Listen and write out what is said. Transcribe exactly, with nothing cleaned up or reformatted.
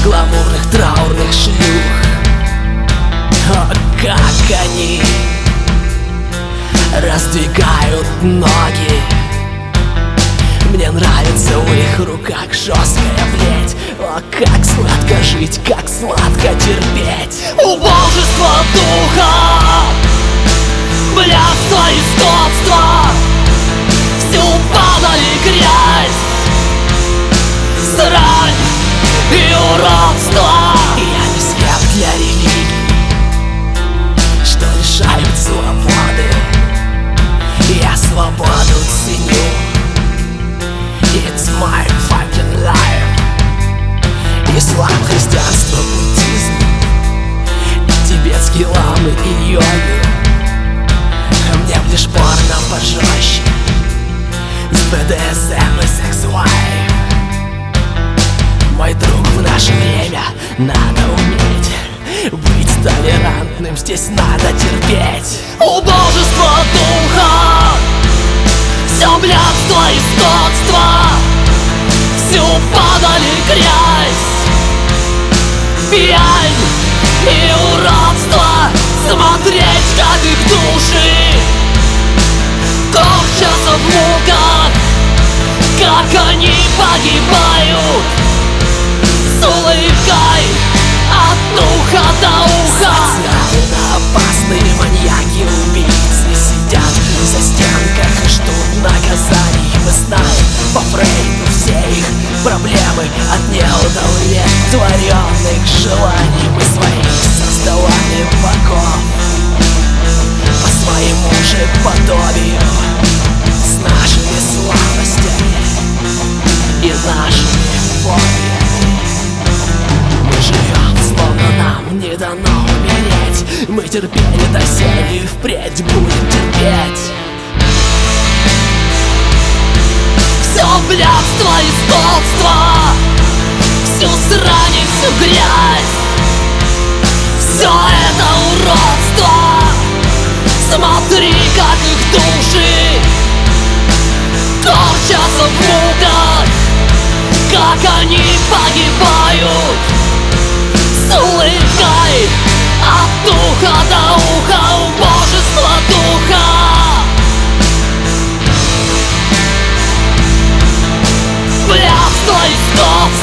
гламурных траурных шлюх. О, как они раздвигают ноги. Мне нравится у их руках жесткая плеть. О, как сладко жить, как сладко терпеть. Убожество духа, блядство и скотство, всю падаль и грязь, срань и уродство. Я не слеп для религий, что лишают свободы. Я свободу ценю. It's my fucking life. Ислам, христианство, буддизм, тибетские ламы и йоги. А мне б лишь порно пожестче, с бэ дэ эс эм и секс-лайф. Мой друг, в наше время надо уметь быть толерантным, здесь надо терпеть. Убожество духа, все блядство и скотство, всю падаль и грязь, пьянь и уродство. Смотреть, как их души корчатся в муках, как они погибают с улыбкой от уха до уха. Социально опасные маньяки-убийцы сидят в застенках и ждут наказаний. Мы знаем по Фрейду все их проблемы от неудовлетворенных желаний. Мы своих создавали богов по своему же подобию, с нашими слабостями и нашими фобиями. Мы живем, словно нам не дано умереть. Мы терпели доселе и впредь будем терпеть. Все блядство и скотство, всю срань и всю грязь, все это уродство. Смотри, как их души корчатся в муках, как они погибают с улыбкой от уха до уха. Убожество духа, блядство и скотство,